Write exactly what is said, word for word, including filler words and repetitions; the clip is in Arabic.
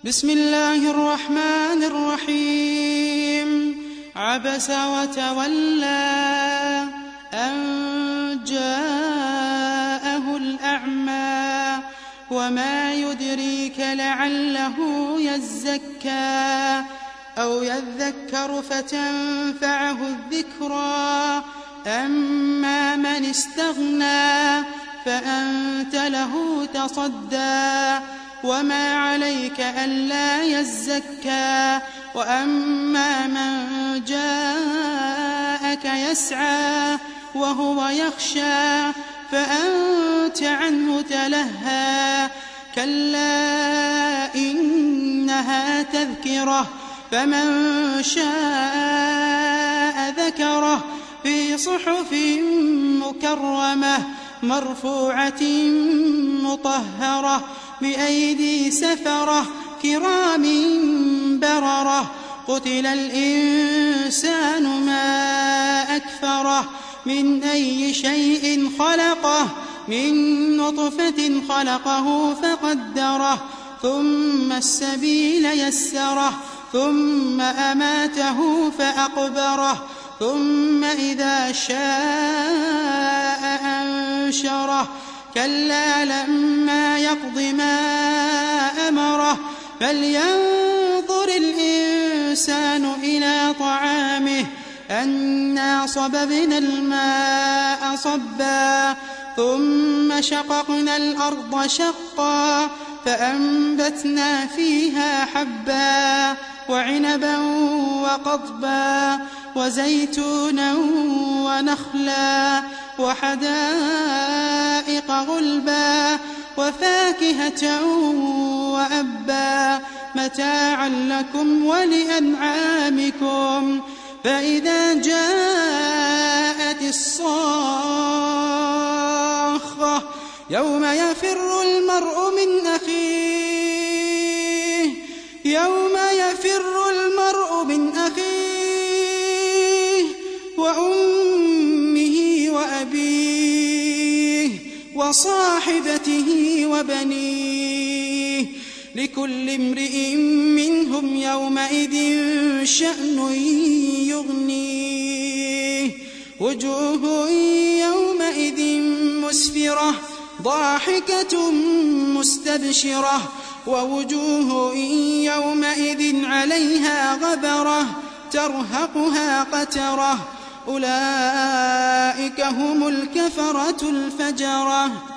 بسم الله الرحمن الرحيم. عبس وتولى أن جاءه الأعمى وما يدريك لعله يزكى أو يذكر فتنفعه الذكرى. أما من استغنى فأنت له تصدى وما عليك ألا يزكى. وأما من جاءك يسعى وهو يخشى فأنت عنه تلهى. كلا إنها تذكرة فمن شاء ذكره في صحف مكرمة مرفوعة مطهرة بأيدي سفرة كرام بررة. قتل الإنسان ما أكفره من أي شيء خلقه من نطفة خلقه فقدره ثم السبيل يسره ثم أماته فأقبره ثم إذا شاء أنشره. كلا لما يقض ما أمره فلينظر الإنسان إلى طعامه أنا صببنا الماء صبا ثم شققنا الأرض شقا فأنبتنا فيها حبا وعنبا وقضبا وزيتونا ونخلا وحدائق غلبا وفاكهة وأبا متاعا لكم ولأنعامكم. فإذا جاءت الصاخة يوم يفر المرء من أخيه يوم يفر المرء من أخيه وأمه وأبيه وصاحبته وبنيه لكل امرئ منهم يومئذ شأن يغنيه. وجوه يومئذ مسفرة ضاحكة مستبشرة ووجوه يومئذ عليها غبرة ترهقها قترة. أولئك هم الكفرة الفجرة.